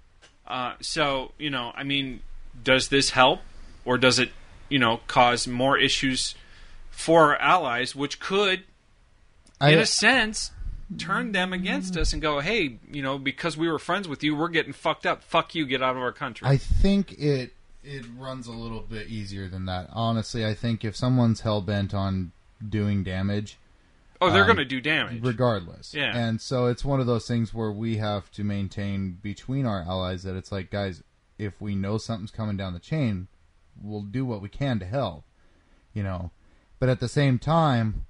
So, does this help? Or does it, cause more issues for our allies, which could, in a sense, turn them against us and go, hey, because we were friends with you, we're getting fucked up. Fuck you, get out of our country. I think it runs a little bit easier than that. Honestly, I think if someone's hell-bent on doing damage... Oh, they're going to do damage. Regardless. Yeah. And so it's one of those things where we have to maintain between our allies that it's like, guys, if we know something's coming down the chain, we'll do what we can to help. But at the same time,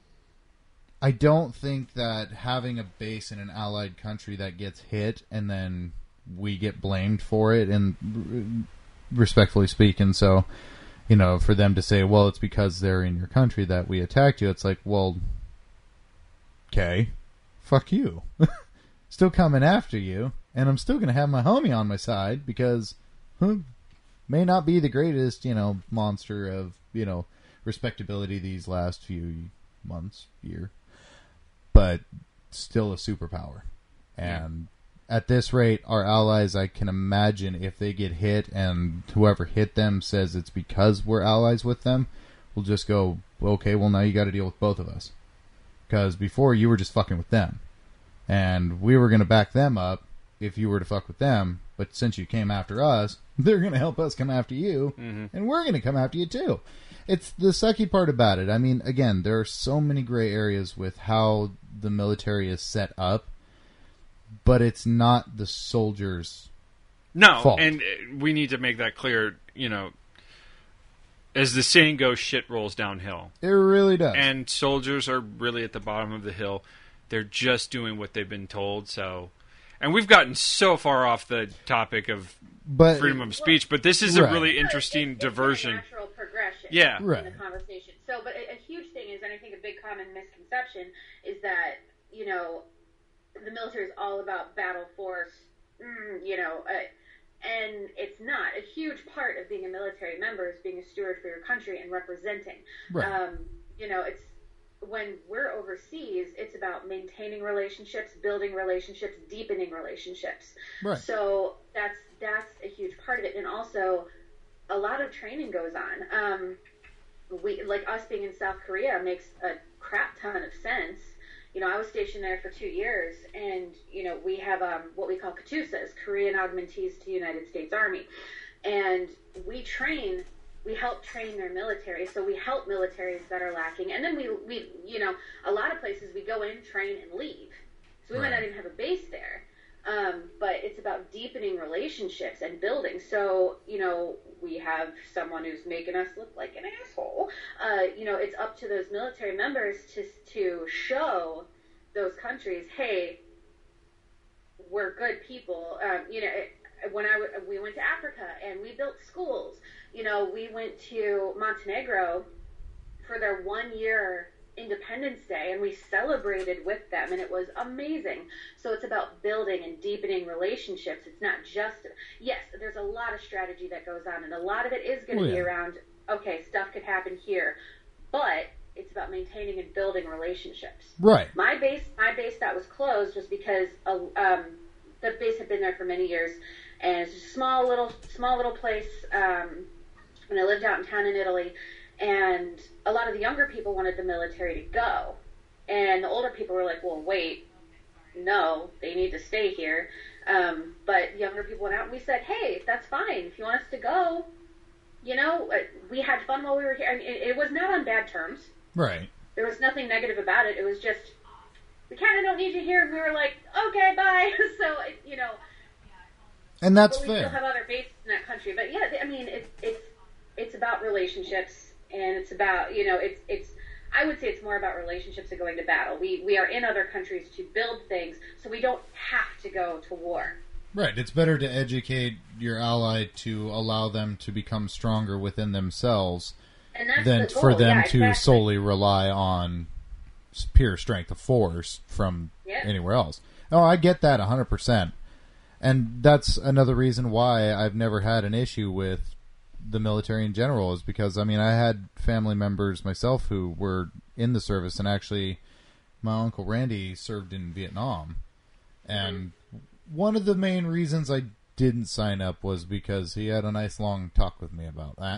I don't think that having a base in an allied country that gets hit and then we get blamed for it, and respectfully speaking, so... for them to say, well, it's because they're in your country that we attacked you. It's like, well, okay, fuck you. Still coming after you, and I'm still going to have my homie on my side because may not be the greatest, monster of, respectability these last few months, year, but still a superpower. And at this rate, our allies, I can imagine if they get hit and whoever hit them says it's because we're allies with them, we'll just go, okay, well, now you got to deal with both of us. Because before, you were just fucking with them. And we were going to back them up if you were to fuck with them. But since you came after us, they're going to help us come after you. Mm-hmm. And we're going to come after you, too. It's the sucky part about it. I mean, again, there are so many gray areas with how the military is set up. But it's not the soldiers' fault. And we need to make that clear, as the saying goes, shit rolls downhill. It really does. And soldiers are really at the bottom of the hill. They're just doing what they've been told. So, and we've gotten so far off the topic of freedom of speech, but this is a really interesting diversion. It's a natural progression in the conversation. So, but a huge thing is, and I think a big common misconception is that, the military is all about battle force, And it's not. A huge part of being a military member is being a steward for your country and representing. Right. It's when we're overseas, it's about maintaining relationships, building relationships, deepening relationships. Right. So that's a huge part of it. And also, a lot of training goes on. We, like us being in South Korea, makes a crap ton of sense. I was stationed there for 2 years, and, we have what we call KATUSAs, Korean Augmentees to United States Army. And we help train their military, so we help militaries that are lacking. And then we a lot of places we go in, train, and leave. So we might not even have a base there. But it's about deepening relationships and building. So, we have someone who's making us look like an asshole. It's up to those military members to show those countries, hey, we're good people. We went to Africa and we built schools. We went to Montenegro for their 1 year Independence Day, and we celebrated with them, and it was amazing. So it's about building and deepening relationships. It's not just, yes, there's a lot of strategy that goes on, and a lot of it is going to be around, okay, stuff could happen here, but it's about maintaining and building relationships. Right. My base that was closed was because the base had been there for many years, and it's just a small little place, and I lived out in town in Italy. And a lot of the younger people wanted the military to go. And the older people were like, well, wait, no, they need to stay here. But younger people went out and we said, hey, that's fine. If you want us to go, we had fun while we were here. I mean, it was not on bad terms. Right. There was nothing negative about it. It was just, we kind of don't need you here. And we were like, okay, bye. So, And that's but we still have other bases in that country. But yeah, I mean, it's about relationships. And it's about, I would say it's more about relationships than going to battle. We are in other countries to build things, so we don't have to go to war. Right. It's better to educate your ally to allow them to become stronger within themselves than for them to solely rely on pure strength of force from anywhere else. Oh, I get that 100%. And that's another reason why I've never had an issue with the military in general, is because, I had family members myself who were in the service, and actually my Uncle Randy served in Vietnam. And one of the main reasons I didn't sign up was because he had a nice long talk with me about that.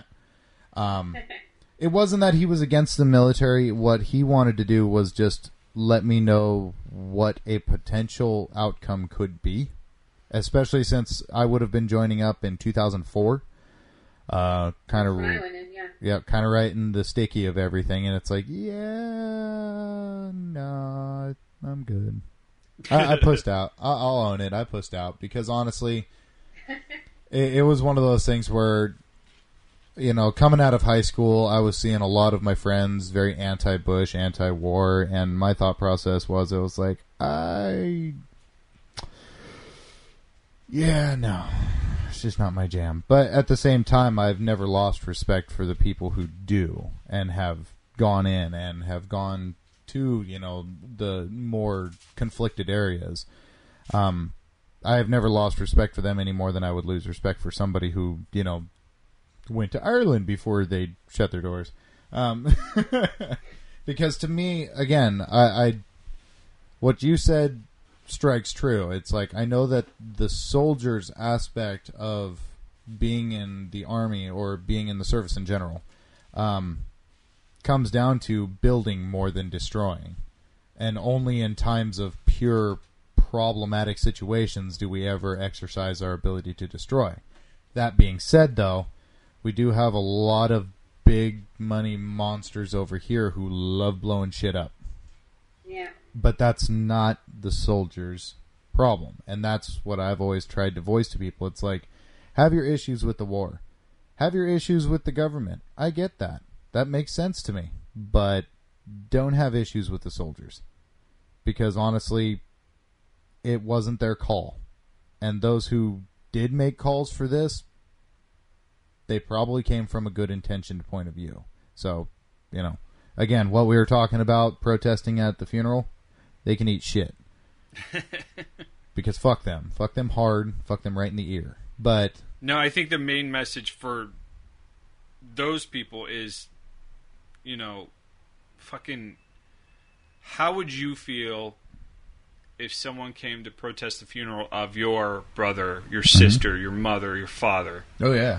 It wasn't that he was against the military. What he wanted to do was just let me know what a potential outcome could be, especially since I would have been joining up in 2004. Kind of right in the sticky of everything, and it's like, no, I'm good. I pushed out. I'll own it. I pushed out because honestly, it was one of those things where, coming out of high school, I was seeing a lot of my friends very anti-Bush, anti-war, and my thought process was, it was like, no. It's just not my jam. But at the same time, I've never lost respect for the people who do and have gone in and have gone to, the more conflicted areas. I have never lost respect for them any more than I would lose respect for somebody who, went to Ireland before they shut their doors. Because to me, again, I what you said strikes true. It's like, I know that the soldier's aspect of being in the army or being in the service in general comes down to building more than destroying. And only in times of pure problematic situations do we ever exercise our ability to destroy. That being said, though, we do have a lot of big money monsters over here who love blowing shit up. Yeah. But that's not the soldier's problem. And that's what I've always tried to voice to people. It's like, have your issues with the war. Have your issues with the government. I get that. That makes sense to me. But don't have issues with the soldiers. Because honestly, it wasn't their call. And those who did make calls for this, they probably came from a good intentioned point of view. So, again, what we were talking about, protesting at the funeral, they can eat shit. Because fuck them. Fuck them hard. Fuck them right in the ear. But No, I think the main message for those people is, fucking, how would you feel if someone came to protest the funeral of your brother, your sister, your mother, your father? oh yeah,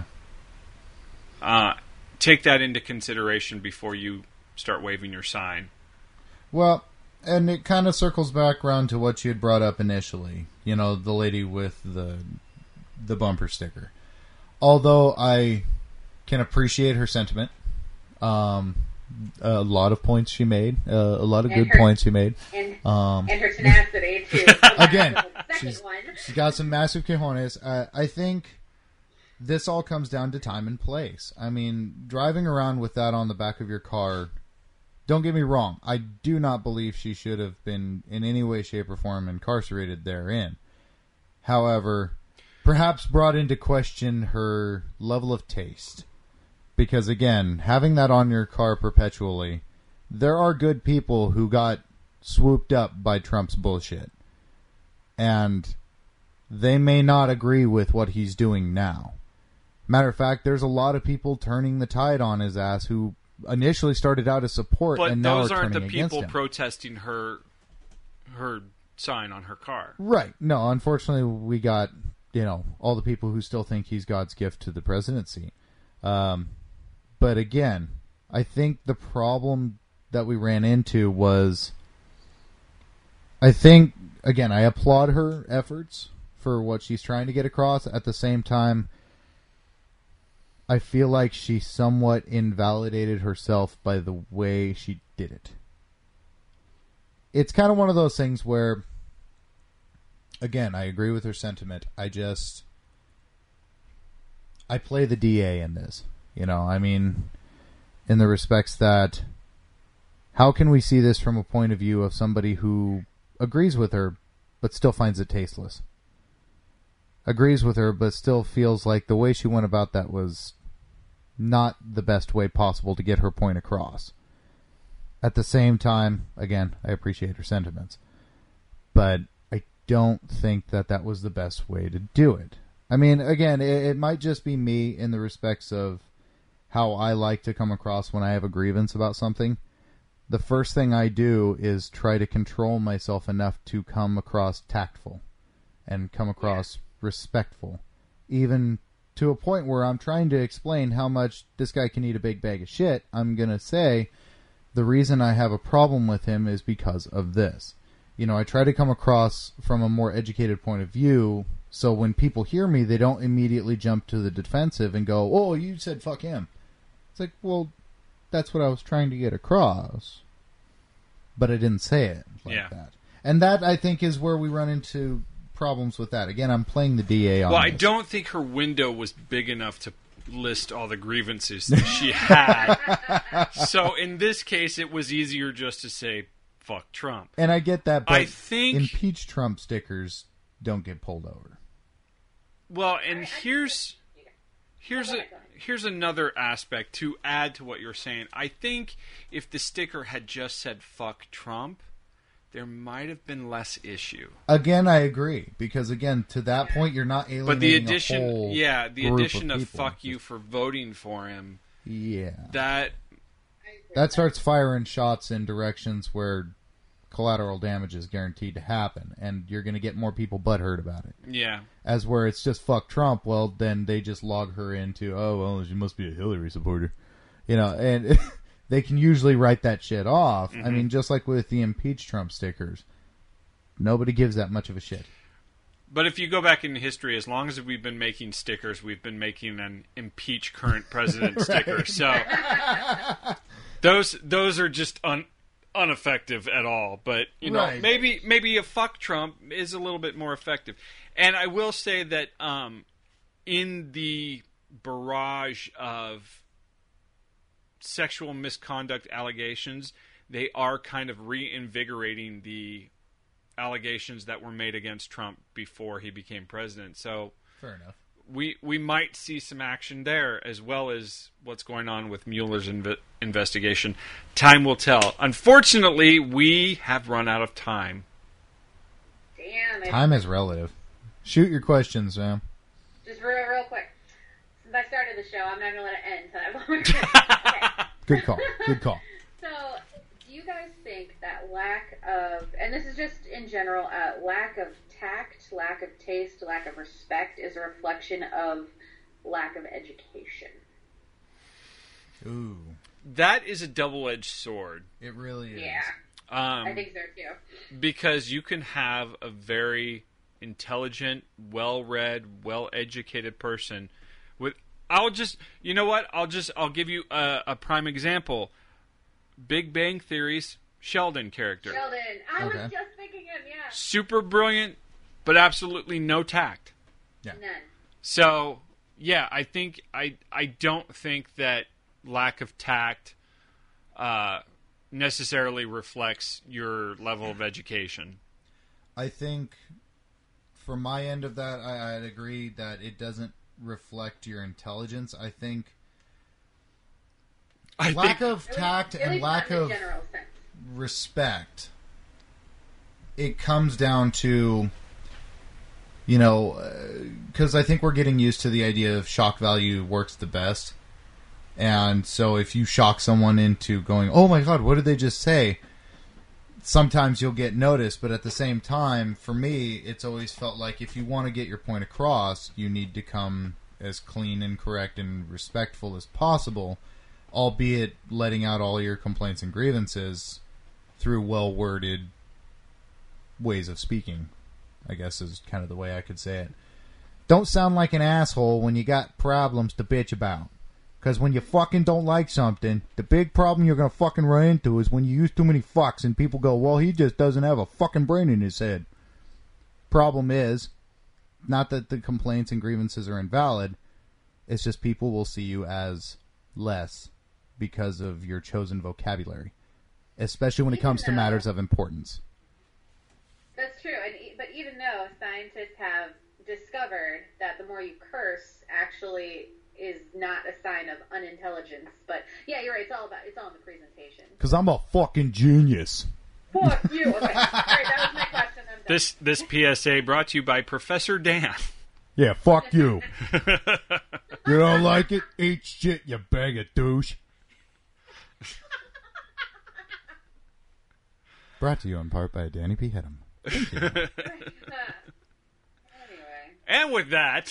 Take that into consideration before you start waving your sign. well, and it kind of circles back around to what you had brought up initially. The lady with the bumper sticker. Although I can appreciate her sentiment, a lot of points she made, a lot of good points she made, And her tenacity, too. Again, Second one. she's got some massive cojones. I think this all comes down to time and place. I mean, driving around with that on the back of your car, don't get me wrong, I do not believe she should have been in any way, shape, or form incarcerated therein. However, perhaps brought into question her level of taste. Because again, having that on your car perpetually, there are good people who got swooped up by Trump's bullshit. And they may not agree with what he's doing now. Matter of fact, there's a lot of people turning the tide on his ass who initially started out as support But and now those are aren't the turning against people him. protesting her sign on her car. Right. No, unfortunately, we got, all the people who still think he's God's gift to the presidency. But again, I think the problem that we ran into was, I applaud her efforts for what she's trying to get across. At the same time, I feel like she somewhat invalidated herself by the way she did it. It's kind of one of those things where, again, I agree with her sentiment. I play the DA in this. In the respects that, how can we see this from a point of view of somebody who agrees with her, but still finds it tasteless? Agrees with her, but still feels like the way she went about that was not the best way possible to get her point across. At the same time, again, I appreciate her sentiments, but I don't think that was the best way to do it. I mean, again, it might just be me in the respects of how I like to come across when I have a grievance about something. The first thing I do is try to control myself enough to come across tactful and come across respectful, even to a point where I'm trying to explain how much this guy can eat a big bag of shit. I'm going to say the reason I have a problem with him is because of this. I try to come across from a more educated point of view, so when people hear me, they don't immediately jump to the defensive and go, oh, you said fuck him. It's like, well, that's what I was trying to get across, but I didn't say it like that. And that, I think, is where we run into problems with that. Again, I'm playing the DA on Well, this. I don't think her window was big enough to list all the grievances that she had. So in this case, it was easier just to say, fuck Trump. And I get that, but I think impeach Trump stickers don't get pulled over. Well, and here's another aspect to add to what you're saying. I think if the sticker had just said fuck Trump, there might have been less issue. Again, I agree, because again, to that point, you're not alienating But the addition, a whole the group addition of people. fuck you for voting for him, that starts firing shots in directions where collateral damage is guaranteed to happen, and you're going to get more people butthurt about it. Yeah. As where it's just fuck Trump, well, then they just log her into, oh, well, she must be a Hillary supporter. And they can usually write that shit off. Mm-hmm. I mean, just like with the impeach Trump stickers, nobody gives that much of a shit. But if you go back in history, as long as we've been making stickers, we've been making an impeach current president sticker. So those are just ineffective at all. But Right. maybe a fuck Trump is a little bit more effective. And I will say that in the barrage of sexual misconduct allegations, they are kind of reinvigorating the allegations that were made against Trump before he became president. So Fair enough. we might see some action there, as well as what's going on with Mueller's investigation. Time will tell. Unfortunately, we have run out of time. Damn it. Time is relative. Shoot your questions, man. Just real quick. Since I started the show, I'm not going to let it end until I have one more question. Okay. Good call. Good call. So, do you guys think that lack of, and this is just in general, lack of tact, lack of taste, lack of respect is a reflection of lack of education? Ooh. That is a double-edged sword. It really is. Yeah, I think so too. Because you can have a very intelligent, well-read, well-educated person with. I'll give you a prime example. Big Bang Theory's Sheldon character. Sheldon, I was Okay. just thinking him. Yeah, Super brilliant, but absolutely no tact. Yeah. none. So, yeah, I think I don't think that lack of tact necessarily reflects your level of education. I think, from my end of that, I'd agree that it doesn't reflect your intelligence. I think lack of tact At and least lack not in of the general sense. respect, it comes down to, because I think we're getting used to the idea of shock value works the best. And so if you shock someone into going, oh my God, what did they just say? Sometimes you'll get noticed, but at the same time, for me, it's always felt like if you want to get your point across, you need to come as clean and correct and respectful as possible, albeit letting out all your complaints and grievances through well-worded ways of speaking, I guess is kind of the way I could say it. Don't sound like an asshole when you got problems to bitch about. Because when you fucking don't like something, the big problem you're going to fucking run into is when you use too many fucks and people go, well, he just doesn't have a fucking brain in his head. Problem is, not that the complaints and grievances are invalid, it's just people will see you as less because of your chosen vocabulary. Especially when it comes to matters of importance. That's true, but even though scientists have discovered that the more you curse actually is not a sign of unintelligence, but yeah, you're right. It's all in the presentation. Because I'm a fucking genius. Fuck you. Okay, all right, that was my question. I'm done. This PSA brought to you by Professor Dan. Yeah, fuck you. You don't like it? Eat shit, you bag of douche. Brought to you in part by Danny P. Hedham. Thank you. Anyway. And with that,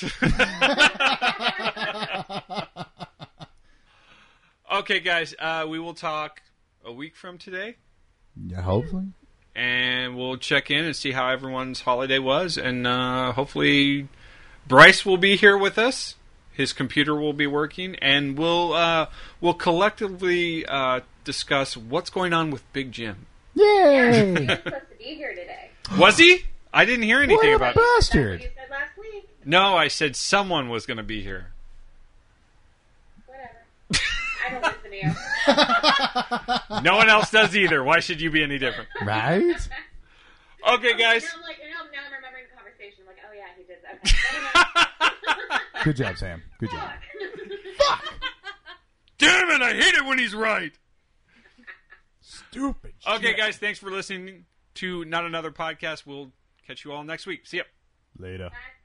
okay, guys, we will talk a week from today, Yeah, hopefully. and we'll check in and see how everyone's holiday was, and hopefully Bryce will be here with us. His computer will be working, and we'll collectively discuss what's going on with Big Jim. He Yay! was supposed to be here today. Was he? I didn't hear anything What a about it. That's what bastard! you said last week. No, I said someone was going to be here. Whatever. I don't listen to you. No one else does either. Why should you be any different? Right? Okay, guys. Now I'm remembering the conversation. I'm like, oh yeah, he did that. Okay. Good job, Sam. Good job. Fuck. Damn it, I hate it when he's right. Stupid Okay, shit. guys, thanks for listening to Not Another Podcast. We'll catch you all next week. See ya. Later. Bye.